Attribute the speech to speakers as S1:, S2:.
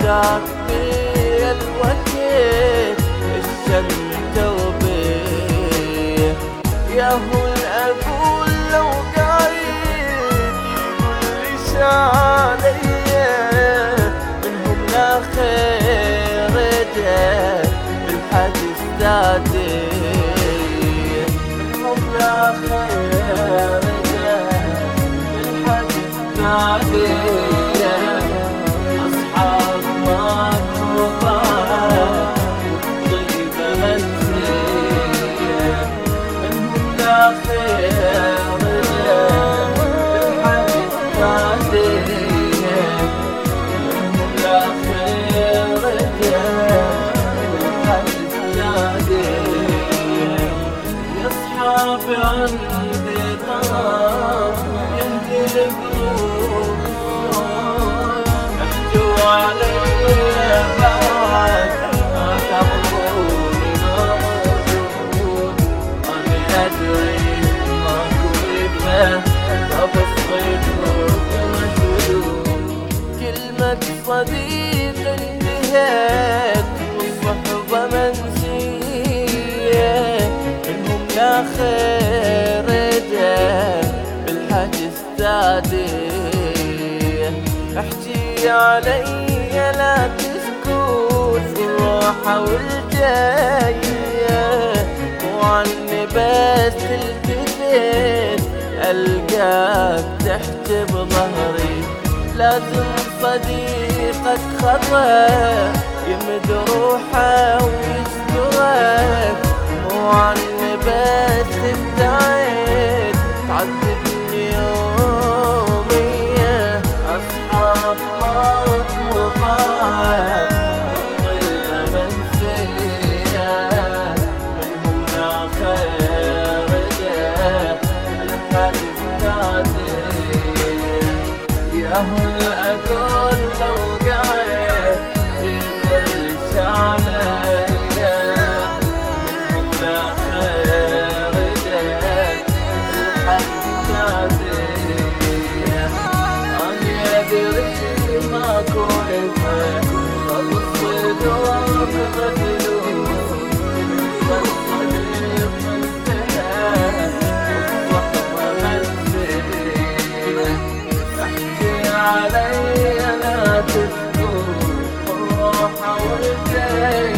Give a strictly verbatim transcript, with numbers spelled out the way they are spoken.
S1: دار بي الوقت الشمت وبيه. يا هو الأقول لو قايد يقول لي شعليه منهم لا خير ده بالحديث ذاتي، منهم لا خير ده بالحديث ذاتي. أصحاب ما تطاع طيبة منسية، منهم لا خير ده بالحديث ذاتي، منهم لا خير ده بالحديث ذاتي. يا أصحابي عندي طرف يهدي القلوب، احجوا علي بعد ما تاخذوني موجود. أنا أدري ماكو إبنة طب الصيد مشهود. كلمة صديق انتهت والصحبة منسية، منهم لا خير ده بالحديث ذاتي. احكي علي لا تسكت في الروحة والجاية، وعني بس تلتفت ألقاك تحت بظهري. لازم صديقك خطأ يمد روحه ويسترك، وعني بس تبتعد تعذبني يوميا. أصحاب موت وطاعة طيبة منسية، منهم لا خير ده بالحديث ذاتي. يا هو الأقول لو قاعد يقول لي شعليه منهم لا خير ده بالحديث ذاتي. أنا أدري ماكو إبنة طب الصيد مقتلون، والصديق منتهى والصحبة منسية. احكي علي لا تسكت الروحة والجاية،